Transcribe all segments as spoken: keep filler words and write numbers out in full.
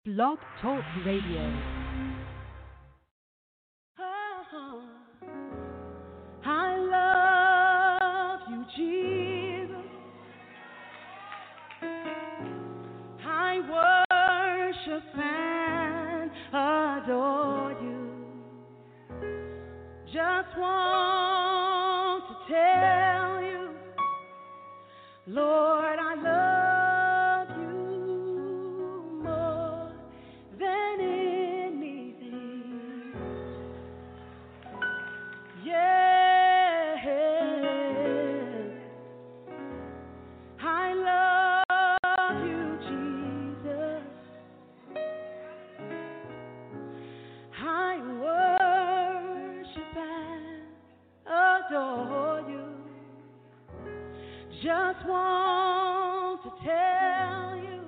Blog Talk Radio. Oh, I love you, Jesus. I worship and adore you. Just want to tell you, Lord, I love you more than anything. Yeah, I love you, Jesus. I worship and adore you. Just want to tell you,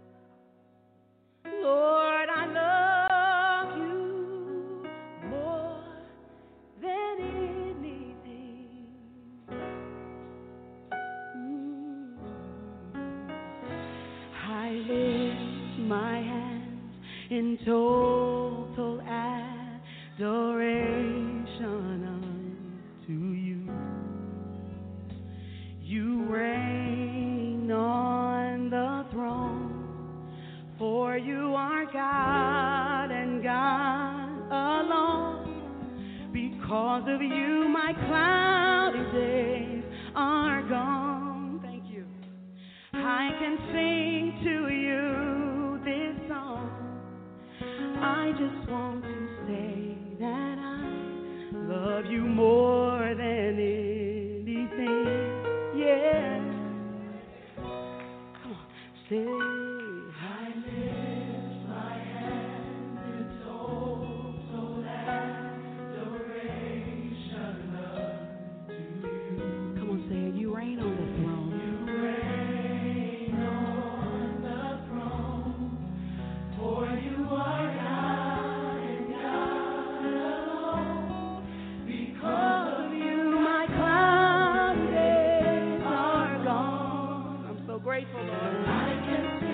Lord, I love you more than anything. Mm. I lift my hands in total adoration unto you. You reign on the throne, for you are God and God alone. Because of you, my cloudy days are gone. Thank you. I can sing to you this song. I just want to say that I love you more than anything. Yeah. Come on. Say, I lift my hands in total adoration unto you. Come on, say it. You reign on the throne. You reign on the throne. For you are God and God alone. Because of you, my cloudy days are gone. I'm so grateful, Lord. I can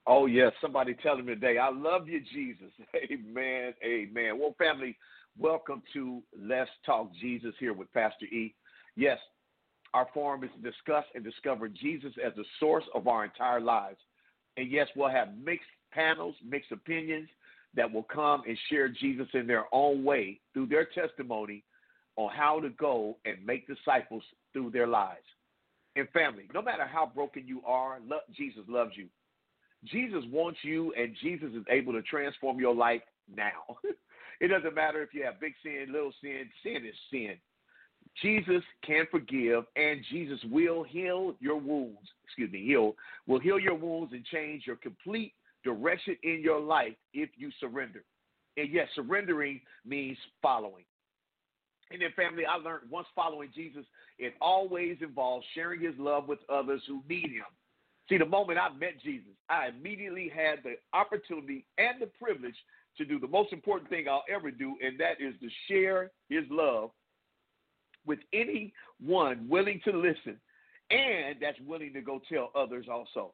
Oh, yes. Somebody tell him today, I love you, Jesus. Amen. Amen. Well, family, welcome to Let's Talk Jesus here with Pastor E. Yes, our forum is to discuss and discover Jesus as the source of our entire lives. And yes, we'll have mixed panels, mixed opinions that will come and share Jesus in their own way through their testimony on how to go and make disciples through their lives. And family, no matter how broken you are, love, Jesus loves you. Jesus wants you, and Jesus is able to transform your life now. It doesn't matter if you have big sin, little sin, sin is sin. Jesus can forgive, and Jesus will heal your wounds. Excuse me, heal will heal your wounds and change your complete direction in your life if you surrender. And yes, surrendering means following. And then, family, I learned once following Jesus, it always involves sharing his love with others who need him. See, the moment I met Jesus, I immediately had the opportunity and the privilege to do the most important thing I'll ever do, and that is to share his love with anyone willing to listen and that's willing to go tell others also.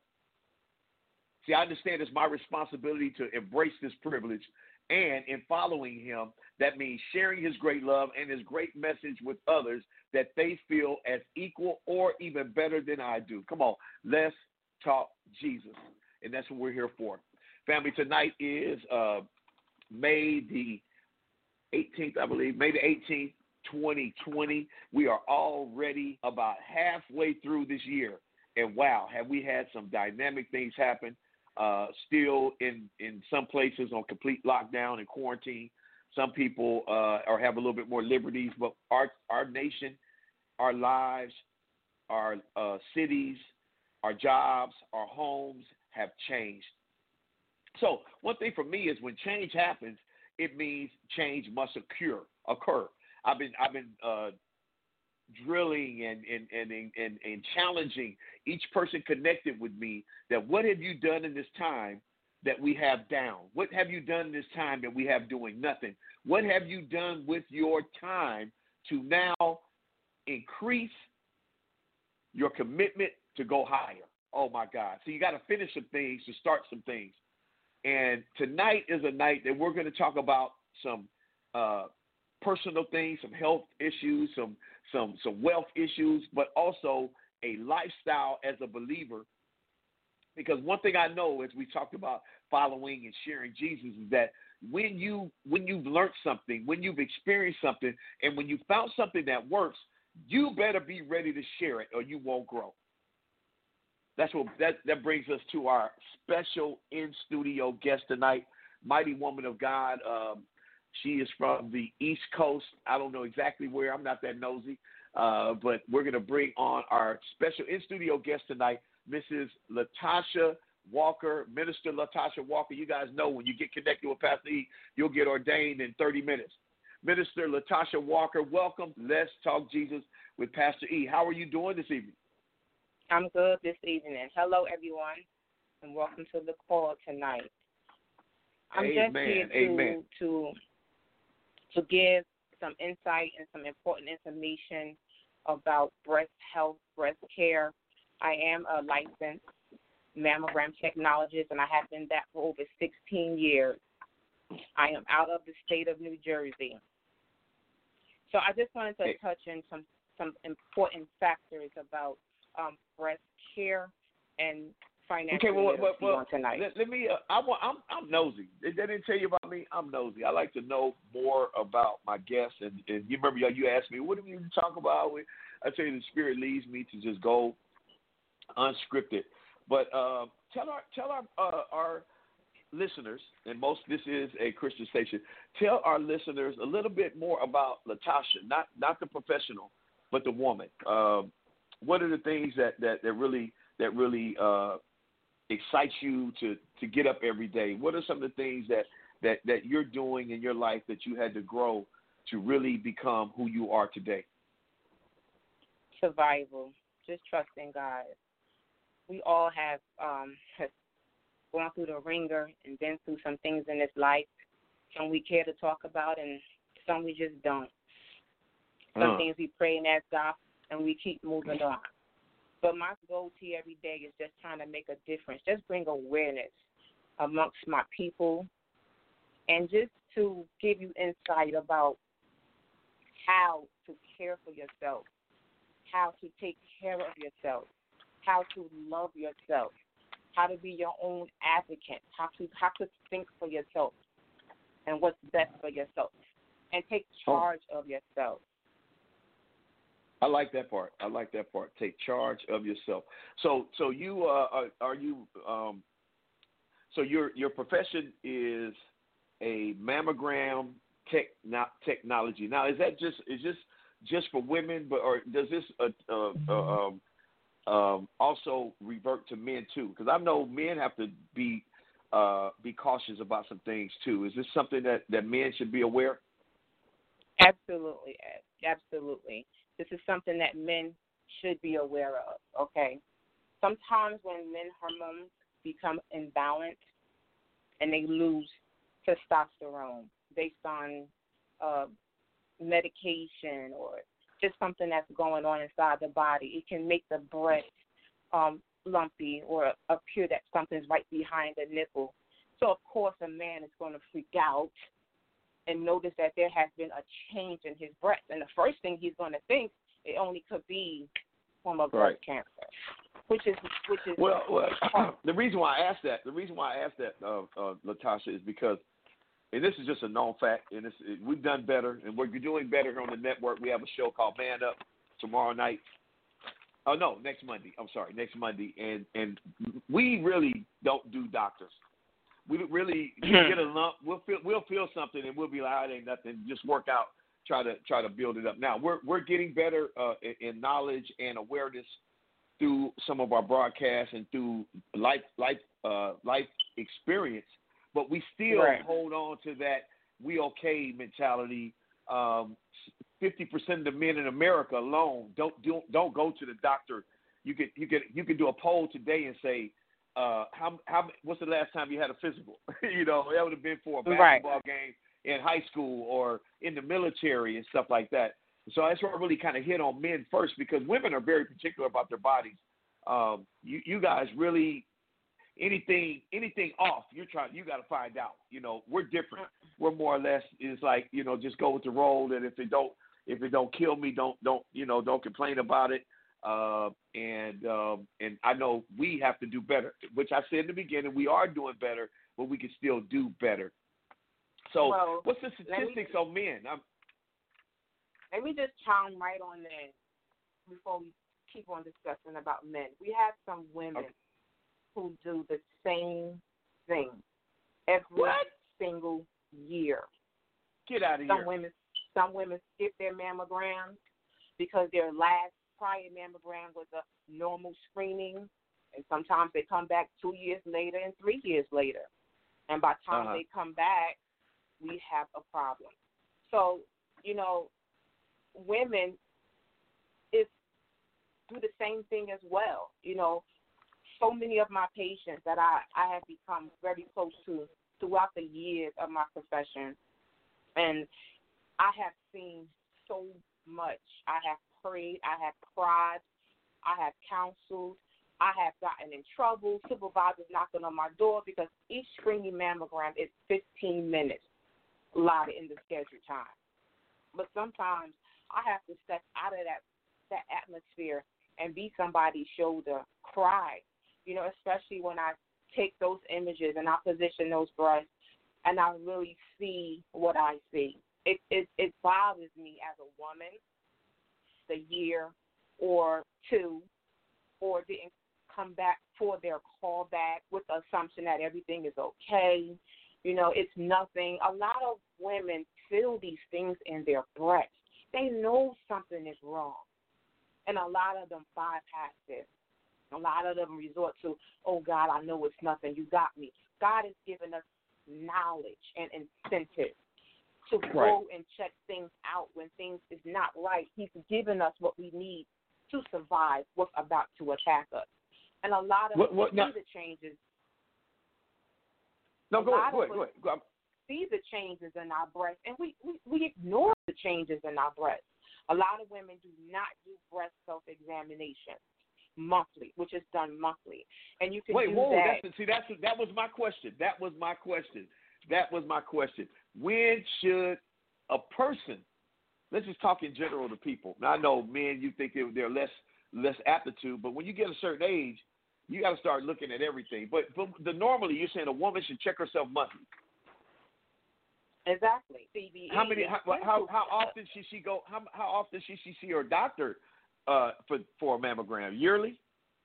See, I understand it's my responsibility to embrace this privilege, and in following him, that means sharing his great love and his great message with others that they feel as equal or even better than I do. Come on, let's talk Jesus, and that's what we're here for. Family, tonight is uh, May the eighteenth, I believe, May the eighteenth, twenty twenty. We are already about halfway through this year, and wow, have we had some dynamic things happen. Uh, still in, in some places on complete lockdown and quarantine. Some people uh, are have a little bit more liberties, but our our nation, our lives, our uh, cities, our jobs, our homes have changed. So one thing for me is when change happens, it means change must occur. Occur. I've been I've been uh, drilling and and, and and and challenging each person connected with me that what have you done in this time that we have down? What have you done in this time that we have doing nothing? What have you done with your time to now increase your commitment to go higher? Oh, my God. So you got to finish some things to start some things. And tonight is a night that we're going to talk about some uh, personal things, some health issues, some some some wealth issues, but also a lifestyle as a believer. Because one thing I know, as we talked about following and sharing Jesus, is that when you when you've learned something, when you've experienced something, and when you found something that works, you better be ready to share it, or you won't grow. That's what that that brings us to our special in studio guest tonight, mighty woman of God. Um, she is from the East Coast. I don't know exactly where. I'm not that nosy, uh, but we're going to bring on our special in studio guest tonight, Missus Latasha Walker, Minister Latasha Walker. You guys know when you get connected with Pastor E, you'll get ordained in thirty minutes. Minister Latasha Walker, welcome. Let's Talk Jesus with Pastor E. How are you doing this evening? I'm good this evening. Hello, everyone, and welcome to the call tonight. I'm Amen. just here to, Amen. to to give some insight and some important information about breast health, breast care. I am a licensed mammogram technologist, and I have been that for over sixteen years. I am out of the state of New Jersey. So I just wanted to touch on some, some important factors about um, breast care and financial okay, well, literacy well, well, on tonight. Let, let me. Uh, I want. I'm. I'm nosy. They didn't tell you about me. I'm nosy. I like to know more about my guests. And, and you remember you asked me, what do you talk about? I tell you, the Spirit leads me to just go unscripted. But uh, tell our tell our uh, our listeners, and most this is a Christian station. Tell our listeners a little bit more about Latasha, not not the professional, but the woman. Uh, what are the things that, that, that really that really uh, excites you to, to get up every day? What are some of the things that, that, that you're doing in your life that you had to grow to really become who you are today? Survival, just trusting God. We all have um, gone through the ringer and been through some things in this life. Some we care to talk about, and some we just don't. Some uh. things we pray and ask God, and we keep moving on. But my goal to every day is just trying to make a difference, just bring awareness amongst my people, and just to give you insight about how to care for yourself, how to take care of yourself, how to love yourself, how to be your own advocate, how to how to think for yourself and what's best for yourself, and take charge of yourself. I like that part. I like that part. Take charge of yourself. So, so you uh, are, are you? Um, so your your profession is a mammogram tech not technology. Now, is that just is this just for women, but or does this uh, uh, uh, um, um, also revert to men too? Because I know men have to be uh, be cautious about some things too. Is this something that, that men should be aware? Absolutely, Ed. Absolutely. This is something that men should be aware of, okay? Sometimes when men hormones become imbalanced and they lose testosterone based on uh, medication or just something that's going on inside the body, it can make the breast um, lumpy or appear that something's right behind the nipple. So, of course, a man is going to freak out and notice that there has been a change in his breast. And the first thing he's going to think, it only could be from a breast right. cancer, which is which is well. well the reason why I asked that, the reason why I asked that, uh, uh, Latasha, is because, and this is just a known fact, and it's, it, we've done better, and we're doing better here on the network. We have a show called Man Up tomorrow night. Oh no, next Monday. I'm sorry, next Monday, and and we really don't do doctors. We really we get a lump. We'll feel we'll feel something, and we'll be like, oh, it ain't nothing. Just work out. Try to try to build it up. Now we're we're getting better uh, in, in knowledge and awareness through some of our broadcasts and through life life uh, life experience, but we still right. hold on to that we okay mentality. Um, Fifty percent of the men in America alone don't do, don't go to the doctor. You could you could you could do a poll today and say, uh, how how what's the last time you had a physical? You know, that would have been for a basketball right. game in high school or in the military and stuff like that. So that's where I really kind of hit on men first, because women are very particular about their bodies. Um, you, you guys really, anything anything off, you're trying, you got to find out. You know, we're different. We're more or less is like, you know, just go with the roll, and if it don't if it don't kill me, don't don't you know don't complain about it. Uh, and um, and I know we have to do better, which I said in the beginning, we are doing better, but we can still do better. So, well, what's the statistics me, on men? I'm, let me just chime right on that before we keep on discussing about men. We have some women okay. who do the same thing every what? single year. Get out of some here. Women, some women skip their mammograms because their last prior mammogram was a normal screening, and sometimes they come back two years later and three years later. And by the time uh-huh. they come back, we have a problem. So, you know, women is do the same thing as well. You know, so many of my patients that I, I have become very close to throughout the years of my profession, and I have seen so much. I have prayed, I have cried, I have counseled, I have gotten in trouble, supervisors knocking on my door, because each screening mammogram is fifteen minutes allotted in the scheduled time. But sometimes I have to step out of that, that atmosphere and be somebody's shoulder, cry, you know, especially when I take those images and I position those breasts and I really see what I see. It, it, it bothers me as a woman, the year or two, or didn't come back for their call back with the assumption that everything is okay. You know, it's nothing. A lot of women feel these things in their breasts. They know something is wrong. And a lot of them bypass it. A lot of them resort to, oh, God, I know it's nothing. You got me. God has given us knowledge and incentive to right. go and check things out when things is not right. He's given us what we need to survive what's about to attack us. And a lot of what, what, see now, the changes. No, go ahead, go ahead, go ahead. Go ahead. See the changes in our breasts, and we, we, we ignore the changes in our breasts. A lot of women do not do breast self-examination. monthly, which is done monthly. And you can Wait, do whoa, that. That's, see, that's, that was my question. That was my question. That was my question. When should a person, let's just talk in general to people. Now, I know men, you think they're, they're less less aptitude, but when you get a certain age, you got to start looking at everything. But, but the normally, you're saying a woman should check herself monthly. Exactly. C B E. How many? How, how how often should she go? How how often should she see her doctor uh, for for a mammogram? Yearly?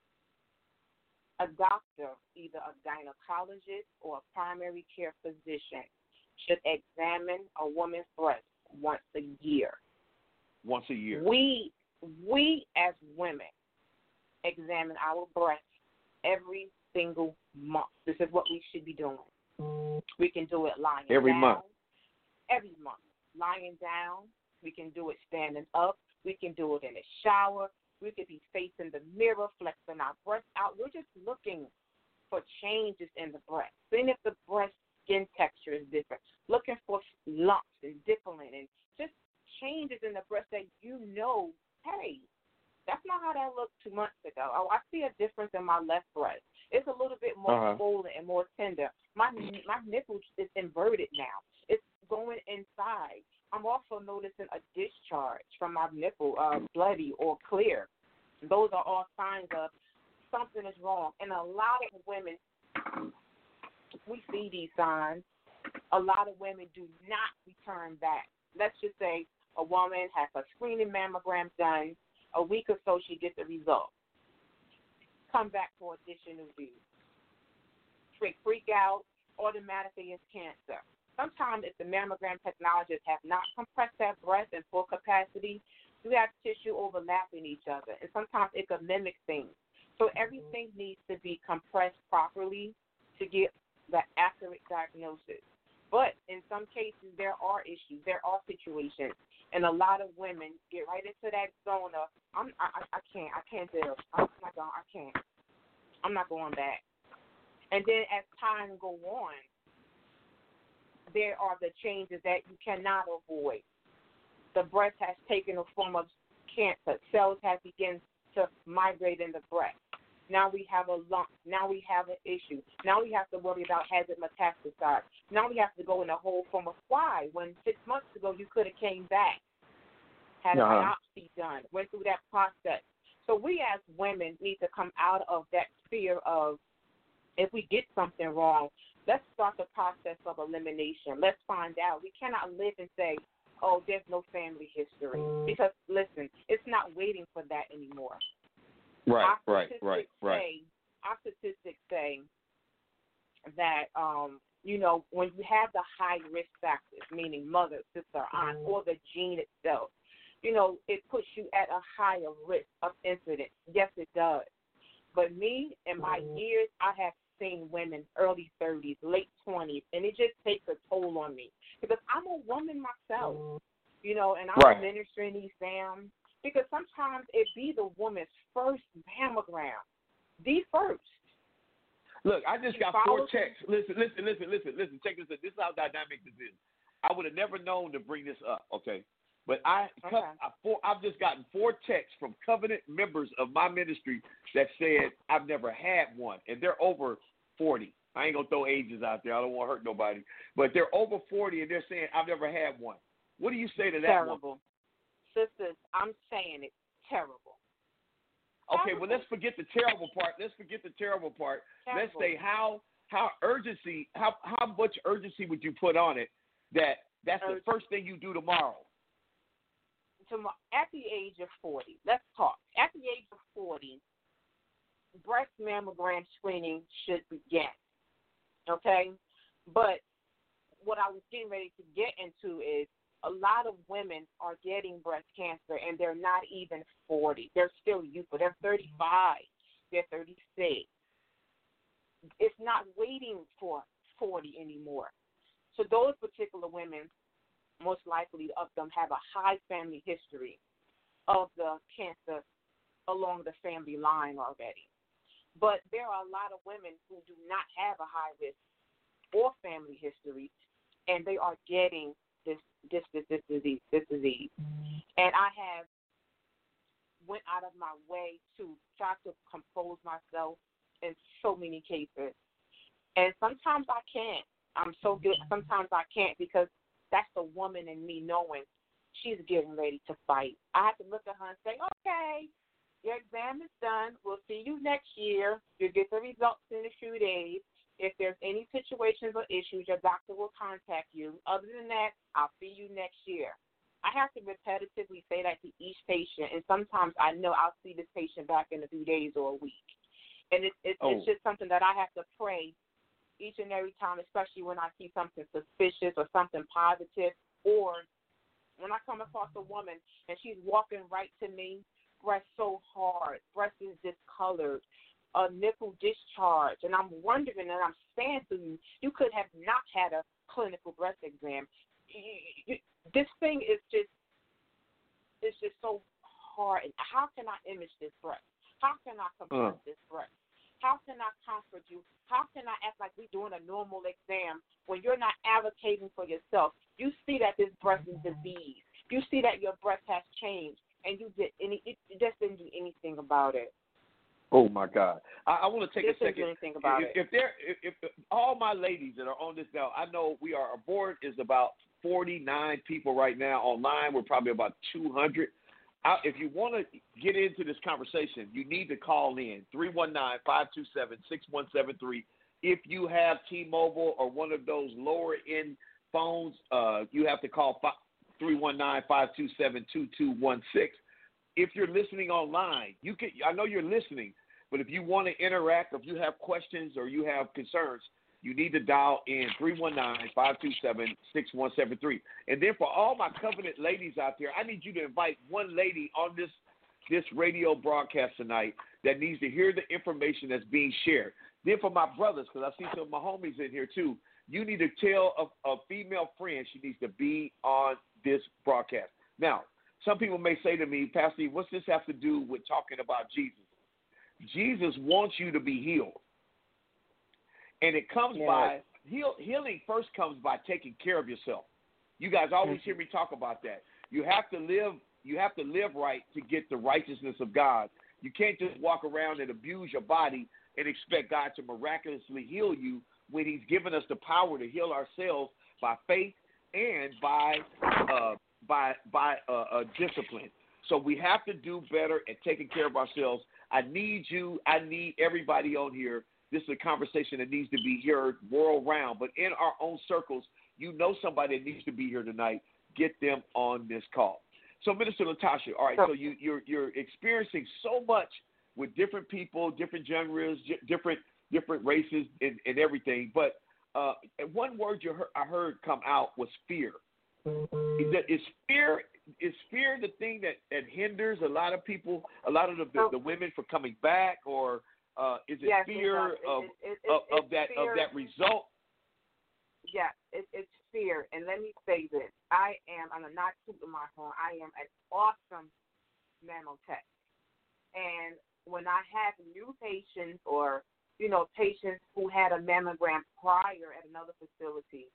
A doctor, either a gynecologist or a primary care physician, should examine a woman's breast once a year. Once a year. We we as women examine our breasts every single month. This is what we should be doing. We can do it lying every down. month. Every month. Lying down. We can do it standing up. We can do it in the shower. We could be facing the mirror, flexing our breasts out. We're just looking for changes in the breast. Seeing if the breast skin texture is different. Looking for lumps and dimpling and just changes in the breast that you know, hey, that's not how that looked two months ago. Oh, I see a difference in my left breast. It's a little bit more Uh-huh. swollen and more tender. My my nipple is inverted now. It's going inside. I'm also noticing a discharge from my nipple, uh, bloody or clear. Those are all signs of something is wrong. And a lot of women, we see these signs. A lot of women do not return back. Let's just say a woman has a screening mammogram done. A week or so, she gets the result. Come back for additional views. Freak, freak out, automatically it's cancer. Sometimes if the mammogram technologists have not compressed that breast in full capacity, you have tissue overlapping each other, and sometimes it could mimic things. So everything needs to be compressed properly to get the accurate diagnosis. But in some cases, there are issues, there are situations, and a lot of women get right into that zone of, I'm, I, I can't, I can't deal. I'm not going, I can't. I'm not going back. And then as time go on, there are the changes that you cannot avoid. The breast has taken a form of cancer. Cells have begun to migrate in the breast. Now we have a lump. Now we have an issue. Now we have to worry about has it metastasized. Now we have to go in a whole form of why. When six months ago you could have came back, had Uh-huh. a biopsy done, went through that process. So we as women need to come out of that fear of if we get something wrong, let's start the process of elimination. Let's find out. We cannot live and say, oh, there's no family history. Because, listen, it's not waiting for that anymore. Right, Our right, statistics right, right. Say, our statistics say that, um, you know, when you have the high risk factors, meaning mother, sister, aunt, or the gene itself, you know, it puts you at a higher risk of incident. Yes, it does. But me, in my years, I have seen women early thirties, late twenties, and it just takes a toll on me because I'm a woman myself, you know, and I'm Right. administering these exams because sometimes it be the woman's first mammogram, the first. Look, I just She got four follows- texts. Listen, listen, listen, listen, listen. Check this out. This is how dynamic this is. I would have never known to bring this up, okay? But I, Okay. I four, I've just gotten four texts from covenant members of my ministry that said I've never had one, and they're over forty. I ain't gonna throw ages out there. I don't want to hurt nobody, but they're over forty, and they're saying I've never had one. What do you say to that Terrible. one? Sisters, I'm saying it's terrible. Okay, well, let's forget the terrible part. Let's forget the terrible part. Let's Terrible. say how how urgency, how how much urgency would you put on it that that's the Urgency. first thing you do tomorrow? Tomorrow, at the age of forty, let's talk. At the age of forty, breast mammogram screening should begin. Okay? But what I was getting ready to get into is a lot of women are getting breast cancer and they're not even forty. They're still youthful. They're thirty-five. They're thirty-six. It's not waiting for forty anymore. So those particular women, most likely of them have a high family history of the cancer along the family line already. But there are a lot of women who do not have a high risk or family history, and they are getting this this this, this disease this disease. And I have went out of my way to try to compose myself in so many cases. And sometimes I can't. I'm so good. Sometimes I can't because that's the woman in me knowing she's getting ready to fight. I have to look at her and say, okay, your exam is done. We'll see you next year. You'll get the results in a few days. If there's any situations or issues, your doctor will contact you. Other than that, I'll see you next year. I have to repetitively say that to each patient, and sometimes I know I'll see this patient back in a few days or a week. And it, it, oh. it's just something that I have to pray each and every time, especially when I see something suspicious or something positive, or when I come across a woman and she's walking right to me, breast so hard, breast is discolored, a nipple discharge, and I'm wondering, and I'm saying to you, you could have not had a clinical breast exam. This thing is just, it's just so hard. How can I image this breast? How can I confront uh. this breast? How can I comfort you? How can I act like we're doing a normal exam when you're not advocating for yourself? You see that this breast is diseased. You see that your breast has changed, and you did any, it just didn't do anything about it. Oh my God! I, I want to take this a second. Anything about if, it. if there, if, if all my ladies that are on this now, I know we are. Our board is about forty-nine people right now online. We're probably about two hundred. I, if you want to get into this conversation, you need to call in three one nine, five two seven, six one seven three. If you have T-Mobile or one of those lower-end phones, uh, you have to call three one nine, five two seven, two two one six. If you're listening online, you can. I know you're listening, but if you want to interact, if you have questions or you have concerns, you need to dial in three one nine, five two seven, six one seven three. And then for all my covenant ladies out there, I need you to invite one lady on this this radio broadcast tonight that needs to hear the information that's being shared. Then for my brothers, because I see some of my homies in here too, you need to tell a, a female friend she needs to be on this broadcast. Now, some people may say to me, Pastor, what's this have to do with talking about Jesus? Jesus wants you to be healed. And it comes yes. by, heal, healing first comes by taking care of yourself. You guys always mm-hmm. hear me talk about that. You have to live, you have to live right to get the righteousness of God. You can't just walk around and abuse your body and expect God to miraculously heal you when he's given us the power to heal ourselves by faith and by uh, by by uh, uh, discipline. So we have to do better at taking care of ourselves. I need you. I need everybody on here. This is a conversation that needs to be heard world round. But in our own circles, you know somebody that needs to be here tonight. Get them on this call. So, Minister Latasha, all right, so you, you're you're experiencing so much with different people, different genres, different different races, and, and everything. But uh, one word you heard, I heard come out was fear. Is, that, is fear is fear the thing that, that hinders a lot of people, a lot of the, the, the women from coming back, or uh, is it yes, fear it of it, it, of, it, of that fear. of that result? Yeah, it, it's fear. And let me say this: I am, I'm not tooting my horn. I am an awesome mamotech, and when I have new patients or you know patients who had a mammogram prior at another facility,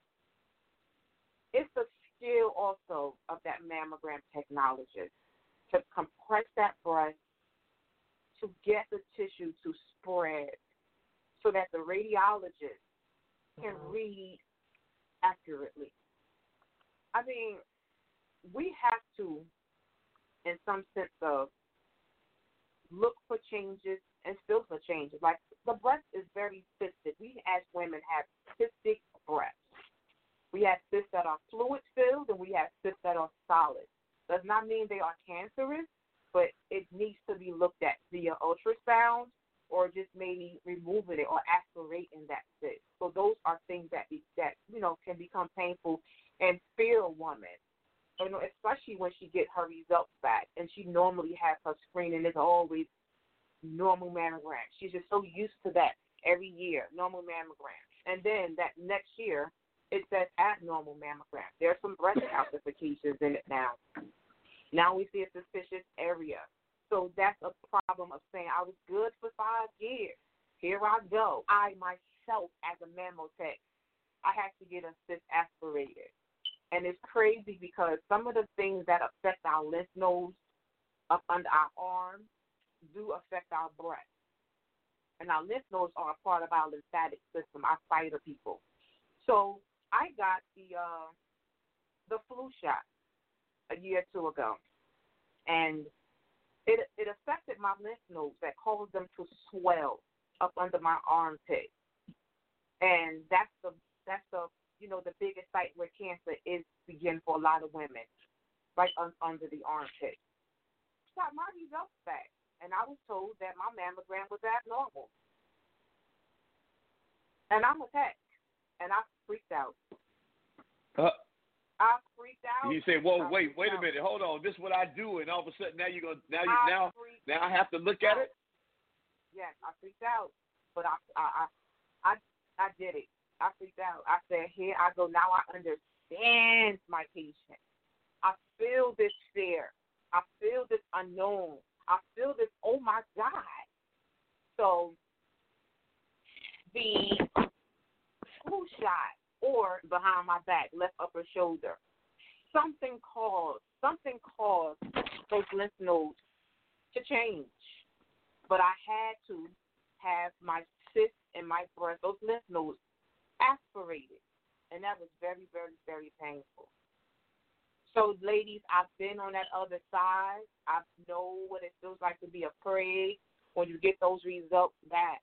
it's the skill also of that mammogram technologist to compress that breast, to get the tissue to spread so that the radiologist can read accurately. I mean, we have to, in some sense of, look for changes and still for changes. Like, the breast is very cystic. We as women have cystic breasts. We have cysts that are fluid-filled, and we have cysts that are solid. Does not mean they are cancerous, but it needs to be looked at via ultrasound or just maybe removing it or aspirating that cyst. So those are things that, be, that you know, can become painful and fear a woman, you know, especially when she gets her results back, and she normally has her screening is always normal mammogram. She's just so used to that every year, normal mammogram. And then that next year, it says abnormal mammogram. There are some breast calcifications in it now. Now we see a suspicious area. So that's a problem of saying I was good for five years. Here I go. I myself, as a mammotech, I have to get a cyst aspirated. And it's crazy because some of the things that affect our lymph nodes up under our arms do affect our breath. And our lymph nodes are a part of our lymphatic system, our spider people. So I got the uh, the flu shot a year or two ago, and it it affected my lymph nodes that caused them to swell up under my armpit, and that's the that's the you know the biggest site where cancer is begin for a lot of women, right un, under the armpit. Got my results back, and I was told that my mammogram was abnormal, and I'm a tech, and I freaked out. Uh, I freaked out. you say, "Whoa, I wait, wait out. a minute, hold on. This is what I do," and all of a sudden now you're gonna now you I now now I have to look out. at it. Yes, I freaked out, but I I I I, I did it. I freaked out. I said, "Here I go. Now I understand my patient. I feel this fear. I feel this unknown. I feel this. Oh my God!" So the flu shot, or behind my back, left upper shoulder, something caused something caused those lymph nodes to change. But I had to have my cyst and my breast, those lymph nodes, aspirated, and that was very, very, very painful. So, ladies, I've been on that other side. I know what it feels like to be afraid when you get those results back.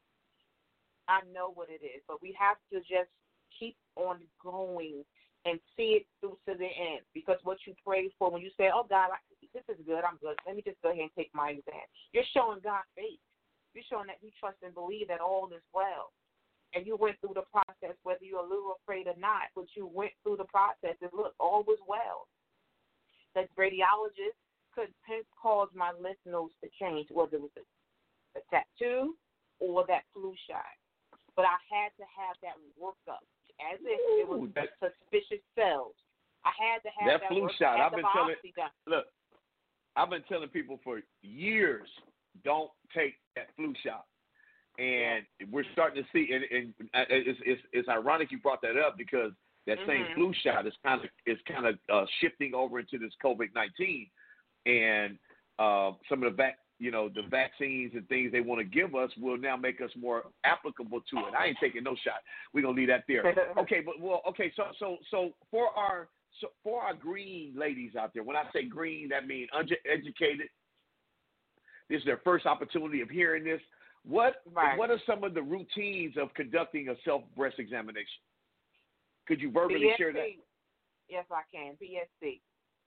I know what it is, but we have to just keep on going and see it through to the end. Because what you pray for, when you say, "Oh God, I, this is good, I'm good. Let me just go ahead and take my exam," you're showing God faith. You're showing that you trust and believe that all is well. And you went through the process, whether you're a little afraid or not, but you went through the process and look, all was well. The radiologist could cause my lymph nodes to change, whether it was a, a tattoo or that flu shot. But I had to have that workup, as if it was Ooh, that, suspicious cells. I had to have that that flu workup. shot. I had I've the been telling biopsy done. look, I've been telling people for years, don't take that flu shot. And yeah. we're starting to see, and, and it's, it's it's ironic you brought that up because that mm-hmm. same flu shot is kind of is kind of uh, shifting over into this COVID nineteen, and uh, some of the vac, you know, the vaccines and things they want to give us will now make us more applicable to it. I ain't taking no shot. We're gonna leave that there. Okay, but well, okay, so so so for our so for our green ladies out there, when I say green, that means uneducated. This is their first opportunity of hearing this. What right. what are some of the routines of conducting a self breast examination? Could you verbally B S C. share that? Yes, I can. B S C,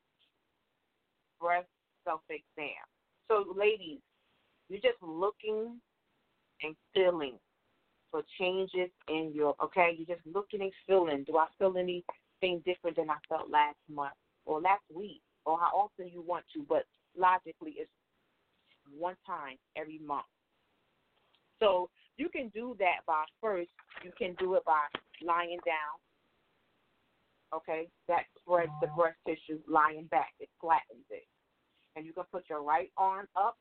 breast self exam. So, ladies, you're just looking and feeling for changes in your. Okay, you're just looking and feeling. Do I feel anything different than I felt last month or last week, or how often you want to? But logically, it's one time every month. So you can do that by first, you can do it by lying down, okay? That spreads the breast tissue lying back. It flattens it. And you can put your right arm up,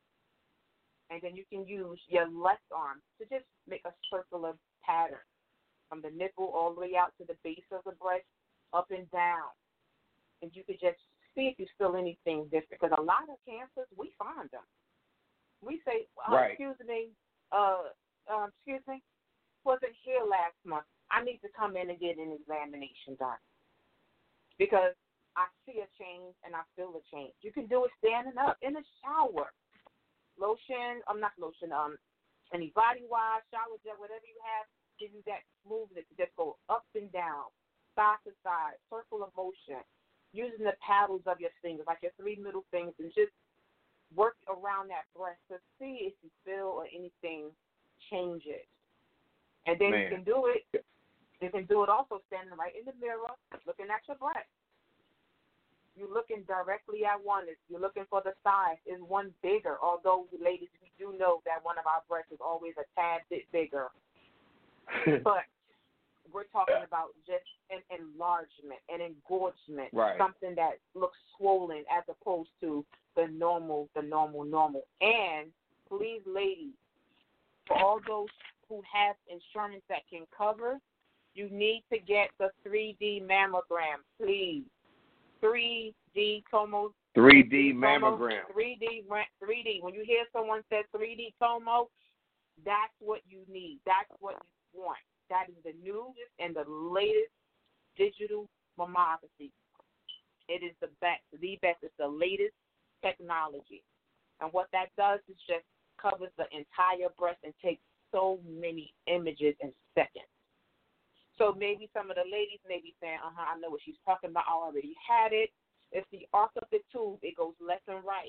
and then you can use your left arm to just make a circular pattern from the nipple all the way out to the base of the breast, up and down. And you could just see if you feel anything different. Because a lot of cancers, we find them. We say, oh, right. excuse me, Uh, um, excuse me, wasn't here last month. I need to come in and get an examination done because I see a change and I feel a change. You can do it standing up in the shower. Lotion, I'm um, not lotion, um, any body wash, shower gel, whatever you have, give you that movement to just go up and down, side to side, circular motion, using the paddles of your fingers, like your three middle fingers, and just work around that breast to see if you feel or anything changes. And then Man. you can do it. You can do it also standing right in the mirror, looking at your breast. You're looking directly at one. You're looking for the size. Is one bigger? Although, ladies, we do know that one of our breasts is always a tad bit bigger. But we're talking about just an enlargement, an engorgement, right. something that looks swollen as opposed to the normal, the normal, normal. And please, ladies, for all those who have insurance that can cover, you need to get the three D mammogram, please. three D tomo three D mammogram. three D, three D. When you hear someone say three D tomo, that's what you need. That's what you want. That is the newest and the latest digital mammography. It is the best. The best. It's the latest technology. And what that does is just covers the entire breast and takes so many images in seconds. So maybe some of the ladies may be saying, uh-huh, I know what she's talking about. I already had it. It's the arc of the tube. It goes left and right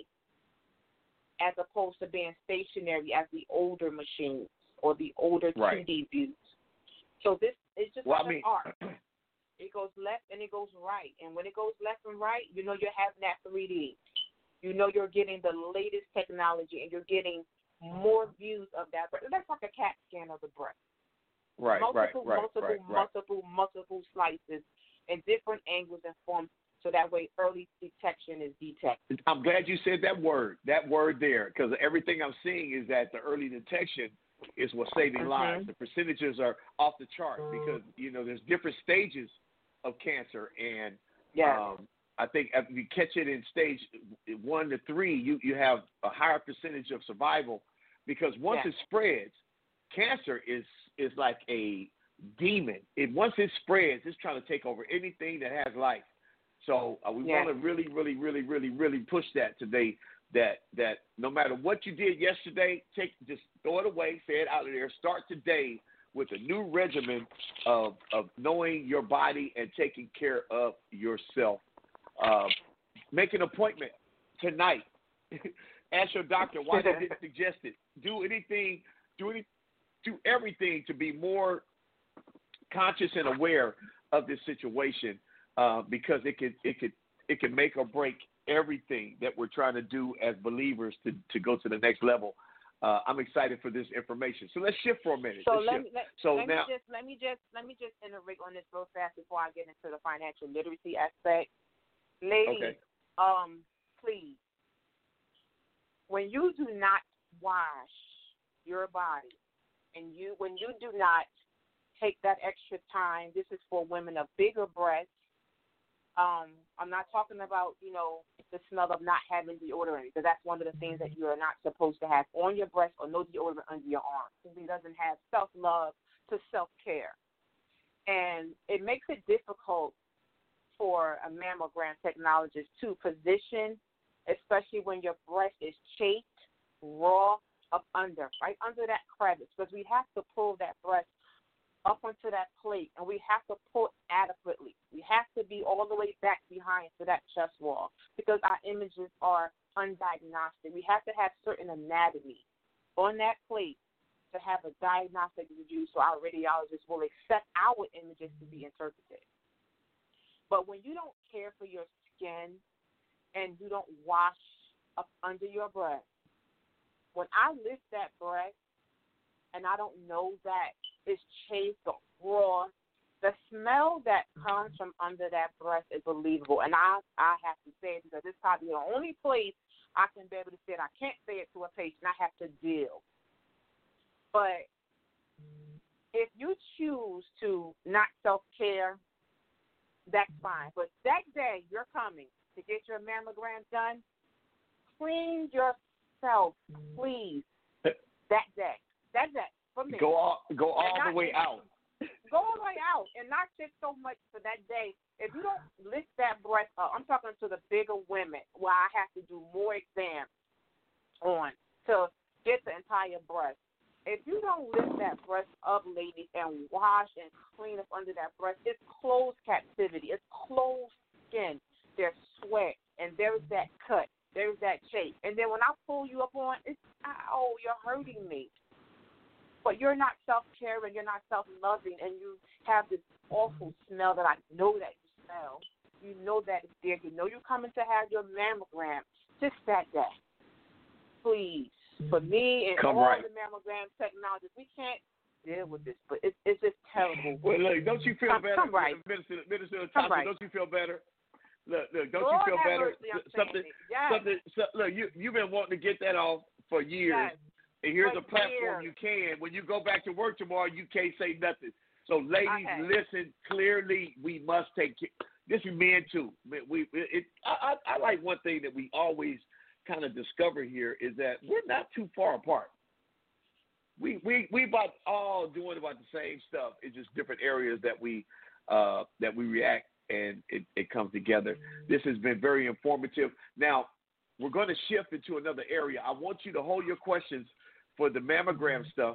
as opposed to being stationary as the older machines or the older right. two D views. So this is just well, like I mean, an arc. It goes left and it goes right. And when it goes left and right, you know you're having that three D. You know you're getting the latest technology and you're getting more views of that breast. That's like a CAT scan of the breast. Right, multiple, right, right, multiple, right, multiple, right. multiple slices in different angles and forms, so that way early detection is detected. I'm glad you said that word, that word there, because everything I'm seeing is that the early detection is what's saving mm-hmm. lives. The percentages are off the chart because, you know, there's different stages of cancer, and yes. um, I think if you catch it in stage one to three, you, you have a higher percentage of survival because once yes. it spreads, cancer is is like a demon. It once it spreads, it's trying to take over anything that has life. So uh, we yes. want to really, really, really, really, really push that today. That that no matter what you did yesterday, take just throw it away, say it out of there. Start today with a new regimen of of knowing your body and taking care of yourself. Uh, make an appointment tonight. Ask your doctor why they didn't suggest it. Do anything. Do any. Do everything to be more conscious and aware of this situation uh, because it could it could it could make or break everything that we're trying to do as believers to, to go to the next level. Uh, I'm excited for this information. So let's shift for a minute. So let's let me let, so let now, me just let me just let me just iterate on this real fast before I get into the financial literacy aspect. Ladies, okay. um, please, when you do not wash your body, and you when you do not take that extra time, this is for women of bigger breasts. Um, I'm not talking about, you know, the smell of not having deodorant, because that's one of the things that you are not supposed to have on your breast or no deodorant under your arm. It doesn't have self-love to self-care. And it makes it difficult for a mammogram technologist to position, especially when your breast is chafed, raw, up under, right under that crevice, because we have to pull that breast up onto that plate, and we have to pull adequately. We have to be all the way back behind to that chest wall because our images are undiagnostic. We have to have certain anatomy on that plate to have a diagnostic review so our radiologist will accept our images to be interpreted. But when you don't care for your skin and you don't wash up under your breast, when I lift that breast and I don't know that it's chafed or raw, the smell that comes from under that breast is believable. And I, I have to say it because it's probably the only place I can be able to say it. I can't say it to a patient. I have to deal. But if you choose to not self-care, that's fine. But that day you're coming to get your mammogram done, clean yourself, please, that day. That day, for me. Go all, go all not, the way out. Go all the way out and not just so much for that day. If you don't lift that breast up, I'm talking to the bigger women where I have to do more exams on to get the entire breast. If you don't lift that breast up, ladies, and wash and clean up under that breast, it's closed captivity. It's closed skin. There's sweat, and there's that cut. There's that shape. And then when I pull you up on, it's, oh, you're hurting me. But you're not self-caring, you're not self-loving, and you have this awful smell that I know that you smell. You know that it's there. You know you're coming to have your mammogram. Just that day. Please. For me and Come all right. the mammogram technologists, we can't deal with this, but it's it's just terrible. Well, look, don't you feel come, better, come right. Minister, Minister Come Thompson, right. Don't you feel better? Look, look, don't Lord you feel better? Mercy, Something, yes. something. So, look, you you've been wanting to get that off for years, yes. and here's for a platform years. you can. When you go back to work tomorrow, you can't say nothing. So, ladies, okay. listen clearly. We must take this is men too. We it, it I, I, I like one thing that we always kind of discover here is that we're not too far apart. We we we about all doing about the same stuff. It's just different areas that we uh, that we react and it, it comes together. This has been very informative. Now we're going to shift into another area. I want you to hold your questions for the mammogram stuff,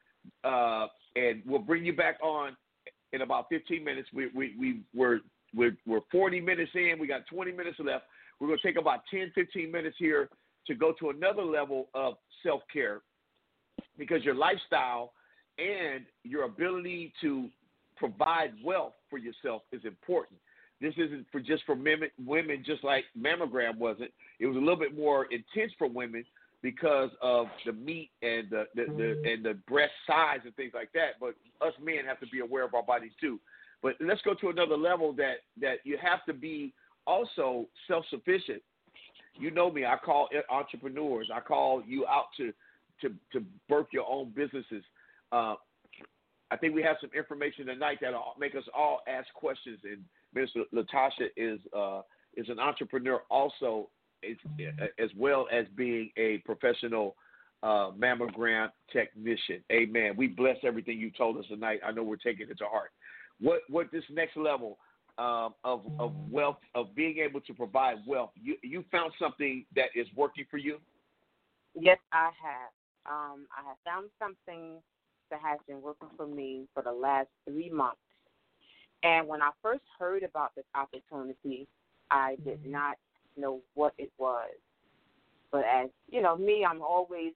uh, and we'll bring you back on in about fifteen minutes. We we we we're we're we're forty minutes in. We got twenty minutes left. We're going to take about ten, fifteen minutes here to go to another level of self-care, because your lifestyle and your ability to provide wealth for yourself is important. This isn't for just for women, women just like mammogram wasn't. It was a little bit more intense for women because of the meat and the, the, the and the breast size and things like that. But us men have to be aware of our bodies too. But let's go to another level that, that you have to be also self-sufficient. You know me, I call it entrepreneurs. I call you out to to, to birth your own businesses. Uh, I think we have some information tonight that will make us all ask questions. And Mister Latasha is uh, is an entrepreneur also, as, as well as being a professional uh, mammogram technician. Amen. We bless everything you told us tonight. I know we're taking it to heart. What what this next level um, of of wealth, of being able to provide wealth, you you found something that is working for you? Yes, I have. Um, I have found something that has been working for me for the last three months. And when I first heard about this opportunity, I did not know what it was. But as, you know, me, I'm always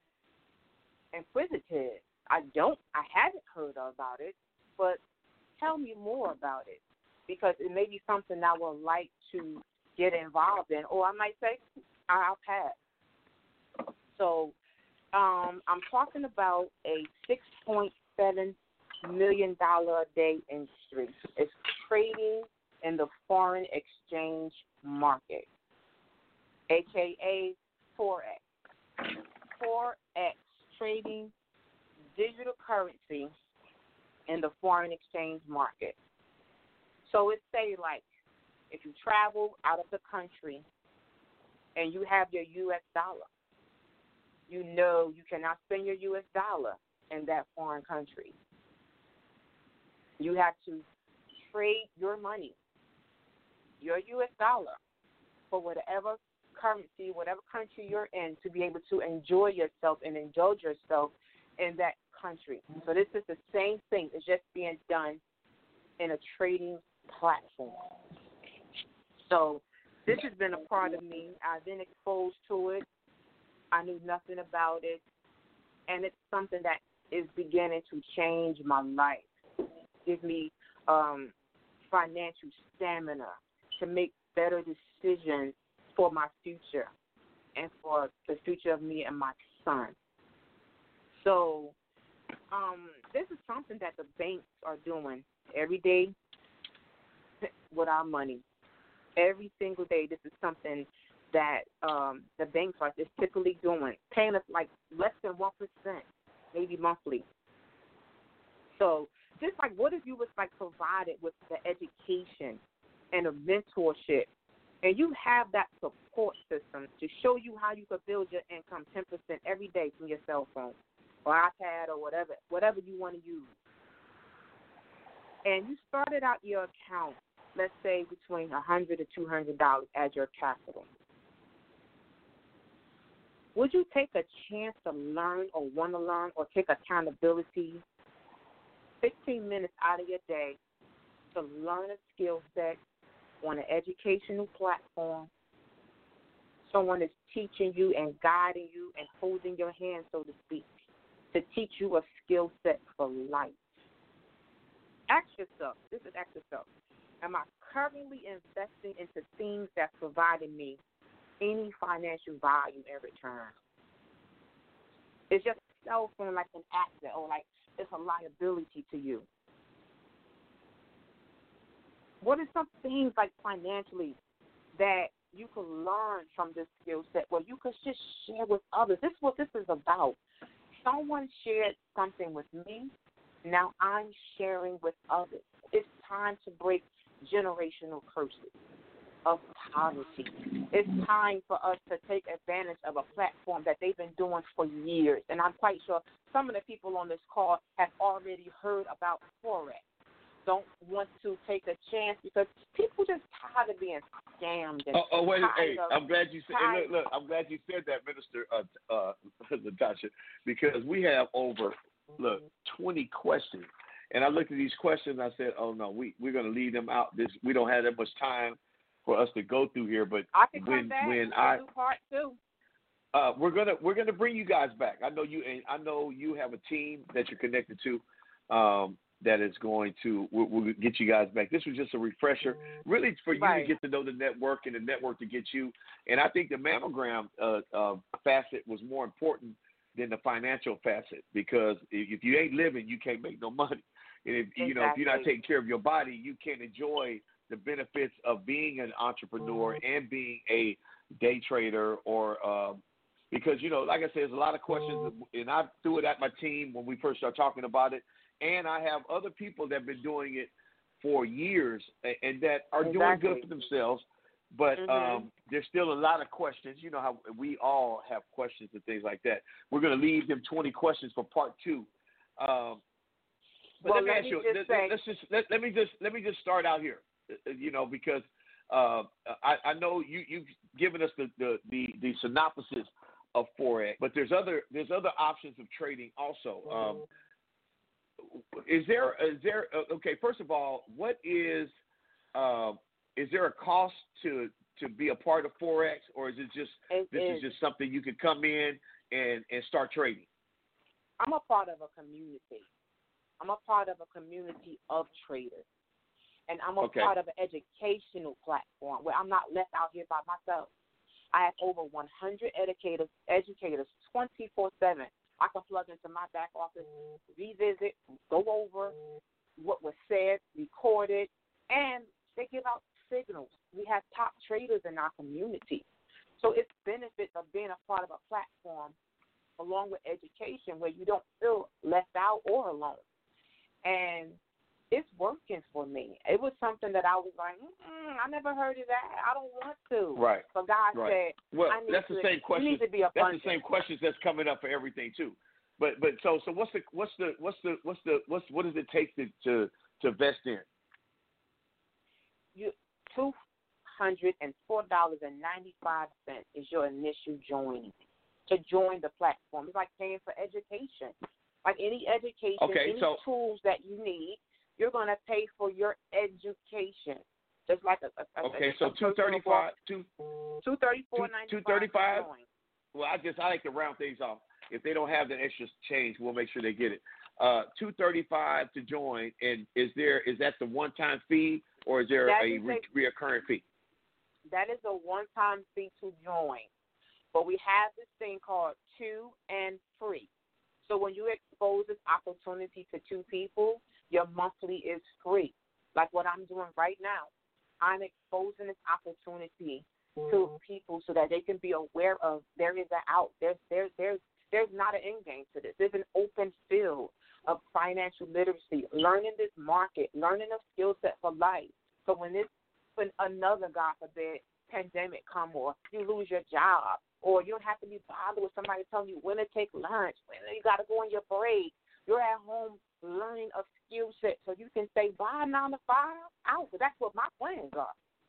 inquisitive. I don't, I haven't heard about it, but tell me more about it, because it may be something I would like to get involved in, or I might say, I'll pass. So um, I'm talking about a six point seven million dollars a day industry. It's trading in the foreign exchange market, a k a. Forex. Forex, trading digital currency in the foreign exchange market. So it's say like if you travel out of the country and you have your U S dollar, you know you cannot spend your U S dollar in that foreign country. You have to trade your money, your U S dollar, for whatever currency, whatever country you're in, to be able to enjoy yourself and indulge yourself in that country. So this is the same thing. It's just being done in a trading platform. So this has been a part of me. I've been exposed to it. I knew nothing about it. And it's something that is beginning to change my life. Give me um, financial stamina to make better decisions for my future and for the future of me and my son. So um, this is something that the banks are doing every day with our money. Every single day, this is something that um, the banks are just typically doing, paying us like less than one percent, maybe monthly. So just like, what if you was like provided with the education and a mentorship, and you have that support system to show you how you could build your income ten percent every day from your cell phone or iPad or whatever, whatever you want to use. And you started out your account, let's say between one hundred dollars to two hundred dollars as your capital. Would you take a chance to learn or want to learn or take accountability, fifteen minutes out of your day, to learn a skill set on an educational platform? Someone is teaching you and guiding you and holding your hand, so to speak, to teach you a skill set for life. Ask yourself, this is ask yourself, am I currently investing into things that's providing me any financial value in return? It's just a cell phone like an asset, or like it's a liability to you? What are some things like financially that you could learn from this skill set, where you could just share with others? This is what this is about. Someone shared something with me. Now I'm sharing with others. It's time to break generational curses of poverty. It's time for us to take advantage of a platform that they've been doing for years. And I'm quite sure some of the people on this call have already heard about Forex. Don't want to take a chance because people just tired of being scammed. And oh, oh wait, hey, of, I'm glad you said. Look, look, I'm glad you said that, Minister uh, uh, Latasha, because we have over look twenty questions, and I looked at these questions. And I said, oh no, we we're going to leave them out. This we don't have that much time for us to go through here. But I can when come back when and I do part two. Uh, we're gonna we're gonna bring you guys back. I know you and I know you have a team that you're connected to. Um, that is going to we'll, we'll get you guys back. This was just a refresher, really, for you right. to get to know the network and the network to get you. And I think the mammogram uh, uh, facet was more important than the financial facet because if you ain't living, you can't make no money. And if exactly. you know if you're not taking care of your body, you can't enjoy the benefits of being an entrepreneur mm-hmm. and being a day trader or um, because you know, like I said, there's a lot of questions, and I threw it at my team when we first started talking about it. And I have other people that have been doing it for years and that are exactly. doing good for themselves. But mm-hmm. um, there's still a lot of questions. You know how we all have questions and things like that. We're going to leave them twenty questions for part two. Um, but well, let me let ask me you. just Let, say, let's just let, let me just let me just start out here. You know, because uh, I, I know you you've given us the the, the, the synopsis of Forex, but there's other there's other options of trading also. Um, Is there, is there, okay, first of all, what is, uh, is there a cost to, to be a part of Forex, or is it just, it this is. is just something you can come in and, and start trading? I'm a part of a community. I'm a part of a community of traders. And I'm a okay. part of an educational platform where I'm not left out here by myself. I have over one hundred educators, educators twenty-four seven. I can plug into my back office, revisit, go over what was said, recorded, and they give out signals. We have top traders in our community. So it's benefits of being a part of a platform along with education where you don't feel left out or alone. And it's working for me. It was something that I was like, mm, I never heard of that. I don't want to. Right. But God right. said, well, I need that's to, the same question. You need to be abundant. That's the same questions that's coming up for everything too. But but so so what's the what's the what's the what's the what's what does it take to to, to invest in? You two hundred and four dollars and ninety five cents is your initial join to join the platform. It's like paying for education. Like any education, okay, any so, tools that you need, you're going to pay for your education. Just like a, a okay, a, so a two thirty five, two two thirty four ninety five. Two thirty five. Well, I just I like to round things off. If they don't have the extra change, we'll make sure they get it. Uh, two thirty five to join, and is there is that the one time fee or is there that a is re- a, reoccurring fee? That is a one time fee to join, but we have this thing called two and free. So when you expose this opportunity to two people, your monthly is free. Like what I'm doing right now, I'm exposing this opportunity to people so that they can be aware of there is an out. There's there's there's there's not an end game to this. There's an open field of financial literacy, learning this market, learning a skill set for life. So when this when another, God forbid, pandemic come or you lose your job, or you don't have to be bothered with somebody telling you when to take lunch, when you got to go on your break. You're at home learning a skill set so you can say, bye, nine to five, out. But that's what my plans are.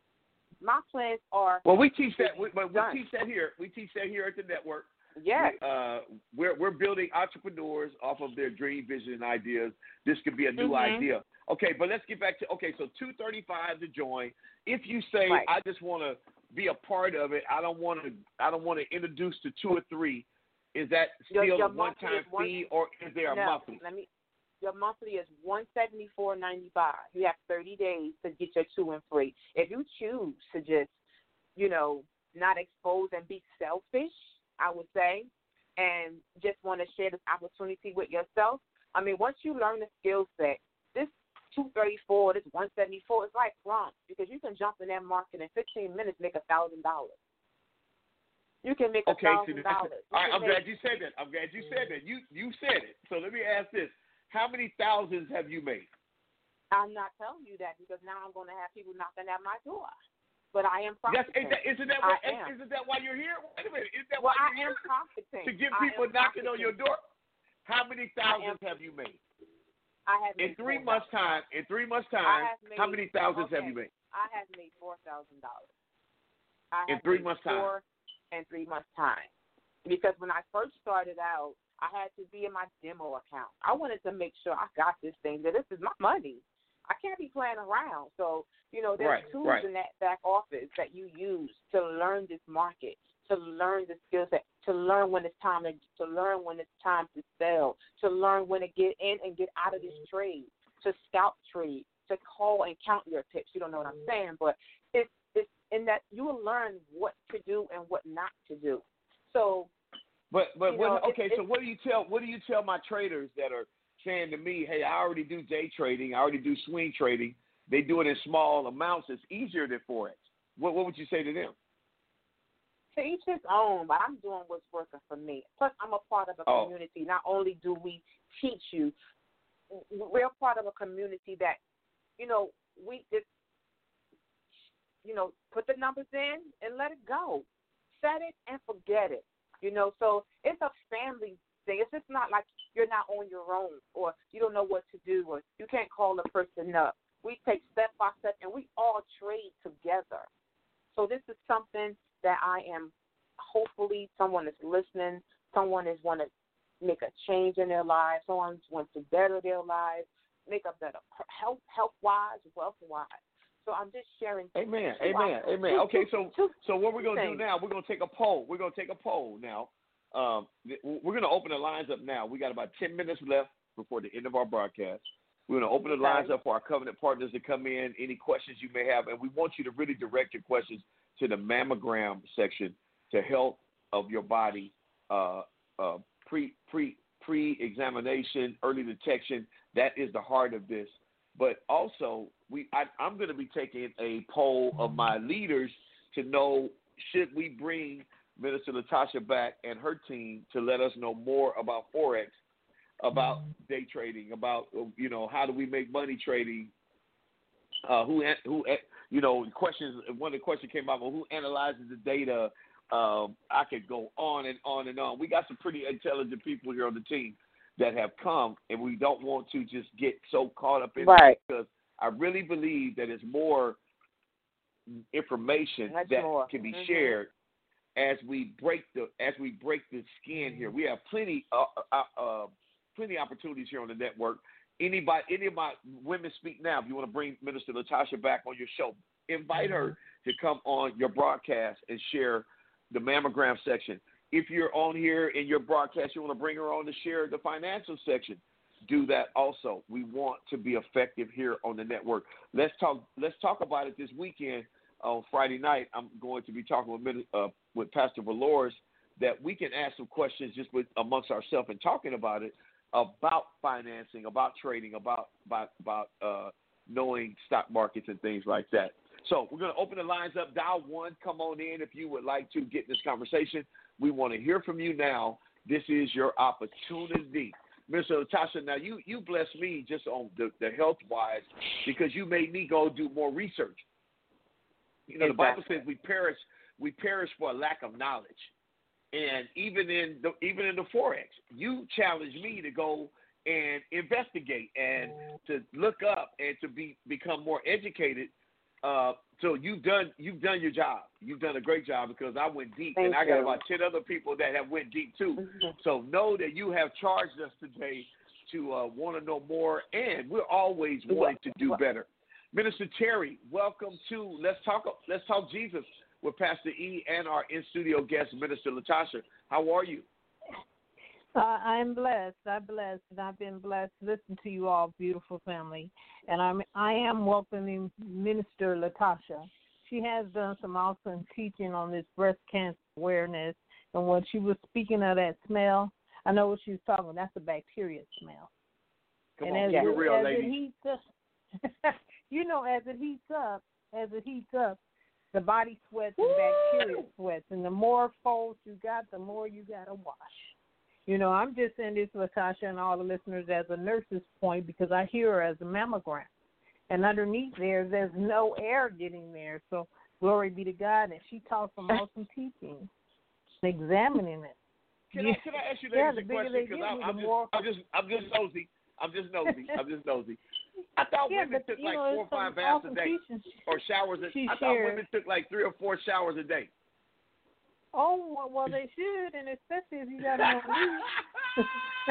My plans are. Well, we teach that. We, but we done. teach that here. We teach that here at the network. Yes. We, uh, we're we're building entrepreneurs off of their dream, vision, and ideas. This could be a new mm-hmm. idea. Okay, but let's get back to okay. So two thirty five to join. If you say right. I just want to be a part of it, I don't want to. I don't want to introduce to two or three. Is that still your, your a one time fee, one, or is there a no, monthly? Let me. Your monthly is one seventy four ninety five. You have thirty days to get your two and free. If you choose to just, you know, not expose and be selfish, I would say, and just want to share this opportunity with yourself. I mean, once you learn the skill set, this two thirty-four, this one seventy-four is like crumbs because you can jump in that market in fifteen minutes, make a thousand dollars. You can make a thousand dollars. I'm glad you said that. I'm glad you said that. You you said it. So let me ask this: how many thousands have you made? I'm not telling you that because now I'm going to have people knocking at my door. But I am Yes, profiting. is that, isn't that why, I am. isn't that why you're here? Wait a minute. Isn't that well, why I you're am here? profiting. To get I people knocking on your door? How many thousands am, have you made? I have in made three four months' time. In three months' time, made, how many thousands okay, have you made? I have made four thousand dollars. In three months' time. Four in three months' time. Because when I first started out, I had to be in my demo account. I wanted to make sure I got this thing, that this is my money. I can't be playing around. So, you know, there's right, tools right. in that back office that you use to learn this market, to learn the skill set, to learn when it's time to, to learn when it's time to sell, to learn when to get in and get out of this trade, to scout trade, to call and count your pips. You don't know what I'm saying, but it's, it's in that you will learn what to do and what not to do. So, But but you what, know, okay, it's, so what do you tell what do you tell my traders that are saying to me, hey, I already do day trading, I already do swing trading. They do it in small amounts. It's easier than forex. What what would you say to them? To each his own, but I'm doing what's working for me. Plus, I'm a part of a Oh. community. Not only do we teach you, we're part of a community that, you know, we just, you know, put the numbers in and let it go. Set it and forget it. You know, so it's a family thing. It's just not like you're not on your own or you don't know what to do or you can't call a person up. We take step by step and we all trade together. So this is something that I am, hopefully someone is listening, someone is want to make a change in their lives, someone wants to better their lives, make a better health, health-wise, wealth-wise. So I'm just sharing. Amen. two Amen. options. Amen. Two- Okay, two- so two- so what we're gonna do things. now? We're gonna take a poll. We're gonna take a poll now. Um, th- we're gonna open the lines up now. We got about ten minutes left before the end of our broadcast. We're gonna open the Okay. lines up for our covenant partners to come in. Any questions you may have, and we want you to really direct your questions to the mammogram section, to health of your body, uh, uh, pre pre pre examination, early detection. That is the heart of this. But also, we I, I'm going to be taking a poll of my leaders to know, should we bring Minister Latasha back and her team to let us know more about forex, about day trading, about, you know, how do we make money trading, uh, who who you know questions. One of the questions came up, well, who analyzes the data. Um, I could go on and on and on. We got some pretty intelligent people here on the team that have come, and we don't want to just get so caught up in Right. it, because I really believe that it's more information Much that more. can be Mhm. shared as we break the as we break the skin here. We have plenty uh, uh, uh, plenty opportunities here on the network. Anybody, any of my women speak now. If you want to bring Minister Latasha back on your show, invite her to come on your broadcast and share the mammogram section. If you're on here in your broadcast, you want to bring her on to share the financial section, do that also. We want to be effective here on the network. Let's talk. Let's talk about it this weekend. On Friday night, I'm going to be talking with uh, with Pastor Valores, that we can ask some questions just with amongst ourselves and talking about it, about financing, about trading, about about about uh, knowing stock markets and things like that. So we're going to open the lines up. Dial one. Come on in if you would like to get in this conversation. We want to hear from you now. This is your opportunity. Mister Latasha, now you, you blessed me just on the, the health-wise, because you made me go do more research. You know, the Bible says we perish we perish for a lack of knowledge. And even in the even in the forex, you challenged me to go and investigate and to look up and to be become more educated. Uh, so you've done you've done your job. You've done a great job, because I went deep, Thank and I got you. about ten other people that have went deep too. Mhm. So know that you have charged us today to uh, want to know more, and we're always wanting to do better. Minister Terry, welcome to Let's Talk Let's Talk Jesus with Pastor E and our in-studio guest, Minister Latasha. How are you? Uh, I'm blessed. I'm blessed, and I've been blessed. Listen to you all, beautiful family. And I'm I am welcoming Minister Latasha. She has done some awesome teaching on this breast cancer awareness. And when she was speaking of that smell, I know what she was talking about. That's a bacteria smell. Come and on, as you're it, real, as lady. it heats up, you know, as it heats up, as it heats up, the body sweats and bacteria sweats. And the more folds you got, the more you got to wash. You know, I'm just saying this, Latasha, and all the listeners as a nurse's point, because I hear her as a mammogram. And underneath there, there's no air getting there. So glory be to God. And she taught some awesome teaching, examining it. Can, yeah. I, can I ask you yeah, ladies the a bigger question? they Because get I'm, me, I'm, the just, more. I'm just, I'm just nosy. I'm just nosy. I'm just nosy. I thought yeah, women but, took you like know, four or some five baths awesome a day, teaching or showers. A, she I thought shared. women took like three or four showers a day. Oh, well, well, they should, and especially if you got no leave.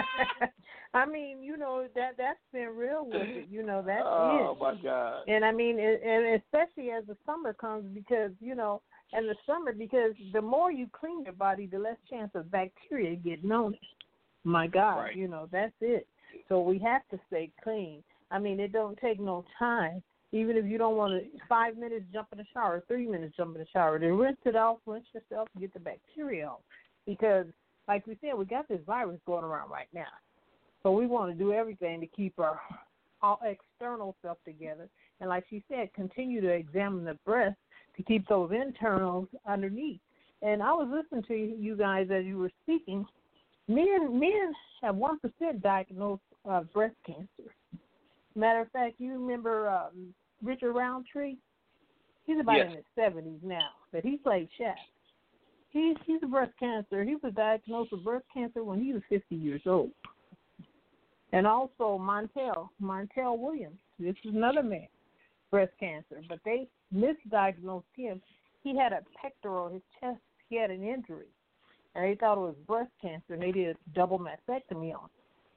I mean, you know, that, that's been real with it. You know, that's oh, it. my God. And, I mean, it, and especially as the summer comes because, you know, and the summer, because the more you clean your body, the less chance of bacteria getting on it. My God, Right. you know, that's it. So we have to stay clean. I mean, it don't take no time. Even if you don't want to, five minutes jump in the shower, three minutes jump in the shower, then rinse it off, rinse yourself, and get the bacteria off. Because, like we said, we got this virus going around right now. So we want to do everything to keep our, our external stuff together. And like she said, continue to examine the breast to keep those internals underneath. And I was listening to you guys as you were speaking. Men men have one percent diagnosed uh, breast cancer. Matter of fact, you remember um, Richard Roundtree? He's about yes. in his seventies now, but he played chess. He's he's a breast cancer. He was diagnosed with breast cancer when he was fifty years old. And also Montel, Montel Williams. This is another man, breast cancer, but they misdiagnosed him. He had a pectoral, his chest. He had an injury, and they thought it was breast cancer, and they did a double mastectomy on him.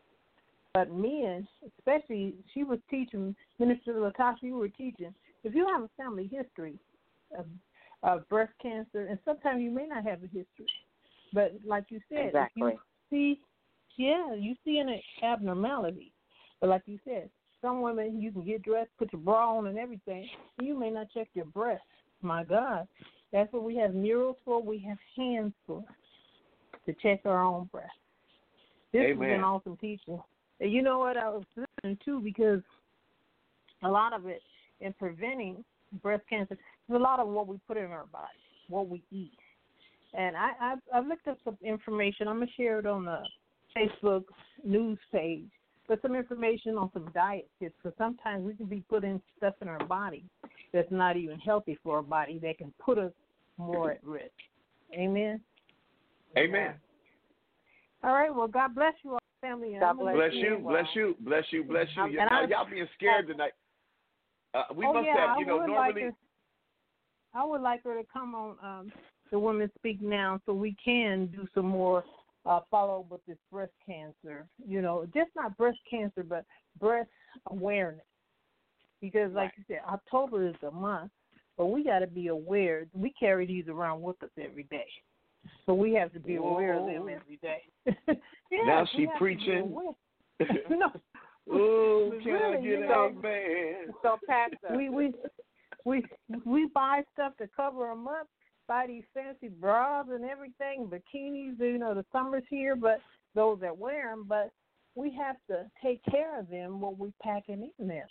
But men, especially, she was teaching, Minister Latasha, you were teaching, if you have a family history of, of breast cancer, and sometimes you may not have a history, but like you said, exactly. if you see, yeah, you see an abnormality. But like you said, some women, you can get dressed, put your bra on and everything, and you may not check your breasts. My God, that's what we have mirrors for. We have hands for, to check our own breasts. This Amen. has been awesome teaching. And you know what, I was listening to, because a lot of it in preventing breast cancer is a lot of what we put in our body, what we eat. And I, I've, I've looked up some information. I'm going to share it on the Facebook news page, but some information on some diet tips, because sometimes we can be putting stuff in our body that's not even healthy for our body that can put us more at risk. Amen? Amen. All right, well, God bless you all, family. And God I'm gonna Bless listen you, in. bless you, bless you, bless you. Um, y'all, and I- y'all being scared tonight. Uh, we oh, must yeah, have, you I know, would normally. Like her, I would like her to come on um, the Women Speak Now so we can do some more uh, follow up with this breast cancer. You know, just not breast cancer, but breast awareness. Because, like you said, October is the month, but we got to be aware. We carry these around with us every day. So we have to be aware of them every day. yes, Now she we have to be preaching. aware. no. Oh, can really, I get you an know, amen? So, Pastor, we we we we buy stuff to cover them up, buy these fancy bras and everything, bikinis. You know, the summer's here, but those that wear them. But we have to take care of them when we packing in them.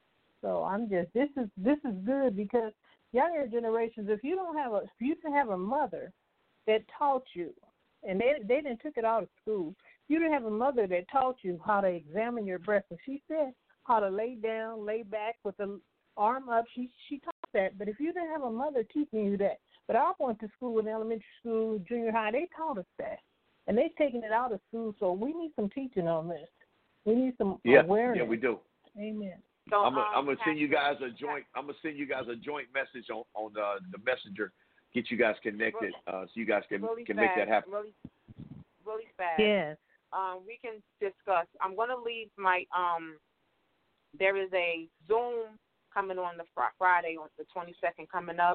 So I'm just this is this is good, because younger generations, if you don't have a if you didn't have a mother that taught you, and they they didn't took it out of school. You didn't have a mother that taught you how to examine your breast. And she said how to lay down, lay back with the arm up. She she taught that. But if you didn't have a mother teaching you that, but I went to school in elementary school, junior high, they taught us that. And they've taken it out of school, so we need some teaching on this. We need some Yeah, awareness. yeah, we do. Amen. so, I'm gonna um, I'm gonna send you guys Pastor, a joint. I'm gonna send you guys a joint message on on the the messenger. Get you guys connected, uh, so you guys can really can fast, make that happen. Really, really fast. Yes. Um, we can discuss. I'm going to leave my um. There is a Zoom coming on the fr- Friday on the twenty-second coming up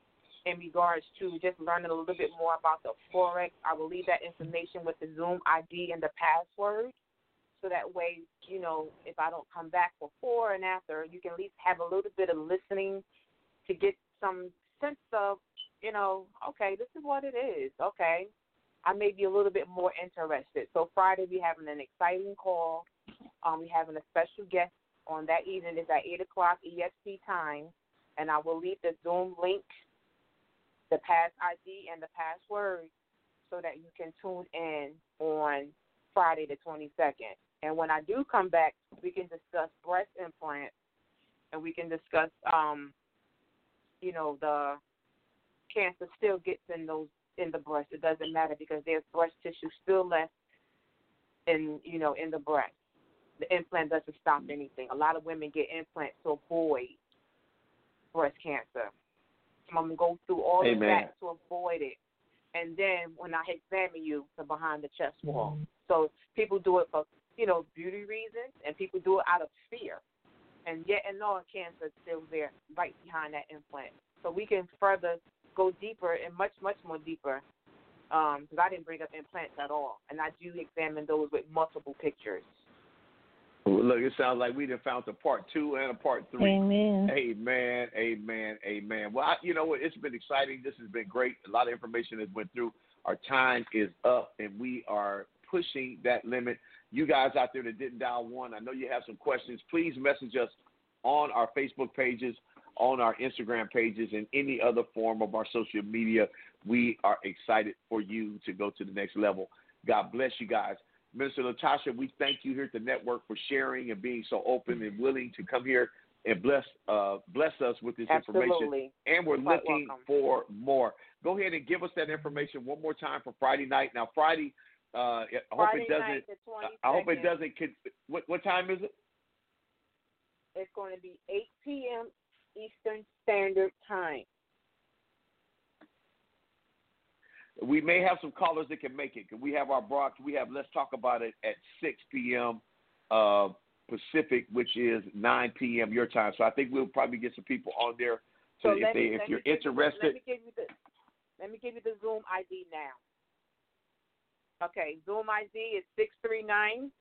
in regards to just learning a little bit more about the Forex. I will leave that information with the Zoom I D and the password, so that way, you know, if I don't come back before and after, you can at least have a little bit of listening to get some sense of, you know, okay, this is what it is. Okay, I may be a little bit more interested. So Friday we having an exciting call. Um, we having a special guest on that evening. It's at eight o'clock E S T time, and I will leave the Zoom link, the pass I D, and the password, so that you can tune in on Friday the twenty-second. And when I do come back, we can discuss breast implants and we can discuss, um, you know, the cancer still gets in those in the breast. It doesn't matter because there's breast tissue still left in, you know, in the breast. The implant doesn't stop anything. A lot of women get implants to avoid breast cancer. I'm going to go through all Amen. of that to avoid it. And then when I examine you to behind the chest wall. Mm-hmm. So people do it for, you know, beauty reasons, and people do it out of fear. And yet and all, cancer is still there right behind that implant. So we can further go deeper and much, much more deeper because um, I didn't bring up implants at all. And I do examine those with multiple pictures. Look, it sounds like we done found a part two and a part three. Amen. Amen. Amen. Amen. Well, I, you know what? It's been exciting. This has been great. A lot of information has went through. Our time is up, and we are pushing that limit. You guys out there that didn't dial one, I know you have some questions. Please message us on our Facebook pages, on our Instagram pages, and any other form of our social media. We are excited for you to go to the next level. God bless you guys. Minister Latasha, we thank you here at the network for sharing and being so open and willing to come here and bless uh, bless us with this Absolutely. information. And we're Quite looking welcome. for more. Go ahead and give us that information one more time for Friday night. Now, Friday, uh, I hope Friday it doesn't. night, the twenty-second. I hope it doesn't. What, what time is it? It's going to be eight p.m. Eastern Standard Time. We may have some callers that can make it. We have our broad. We have Let's Talk About It at six p.m. Uh, Pacific, which is nine p.m. your time. So I think we'll probably get some people on there. So, So if, let they, me, if let you're me give interested. You, let me give you the let me give you the Zoom I D now. Okay, Zoom I D is six three nine,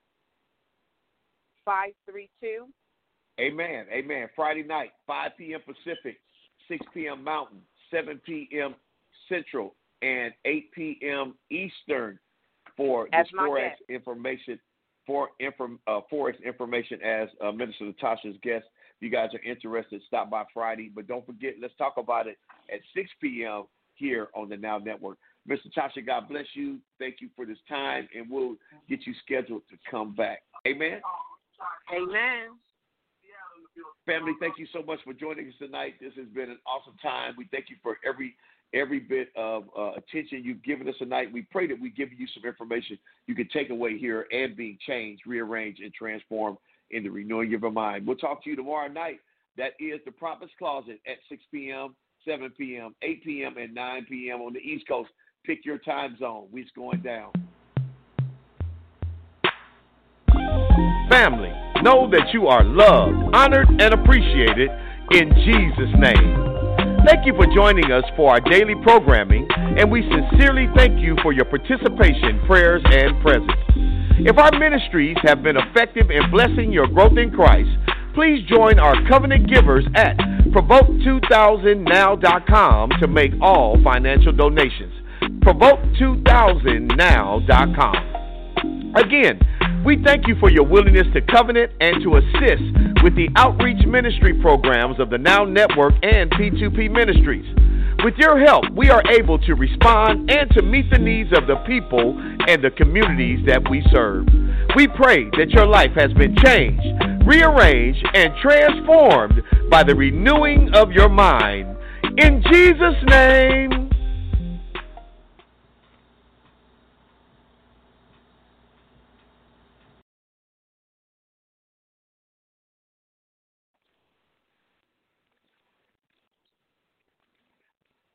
five three two. Amen. Amen. Friday night, five p.m. Pacific, six p.m. Mountain, seven p.m. Central, and eight p.m. Eastern for That's this my Forex guest. information. For inform, uh, Forex information as uh, Minister Latasha's guest. If you guys are interested, stop by Friday. But don't forget, Let's Talk About It at six p.m. here on the Now Network. Mister Tasha, God bless you. Thank you for this time, and we'll get you scheduled to come back. Amen. Amen. Family, thank you so much for joining us tonight. This has been an awesome time. We thank you for every every bit of uh, attention you've given us tonight. We pray that we give you some information you can take away here and being changed, rearranged, and transformed in the renewing of your mind. We'll talk to you tomorrow night. That is the Prophet's Closet at six p.m., seven p.m., eight p.m., and nine p.m. on the East Coast. Pick your time zone. We're going down. Family, know that you are loved, honored, and appreciated in Jesus' name. Thank you for joining us for our daily programming, and we sincerely thank you for your participation, prayers, and presence. If our ministries have been effective in blessing your growth in Christ, please join our covenant givers at provoke two thousand now dot com to make all financial donations. provoke two thousand now dot com. Again, we thank you for your willingness to covenant and to assist with the outreach ministry programs of the Now Network and P two P Ministries. With your help, we are able to respond and to meet the needs of the people and the communities that we serve. We pray that your life has been changed, rearranged, and transformed by the renewing of your mind. In Jesus' name,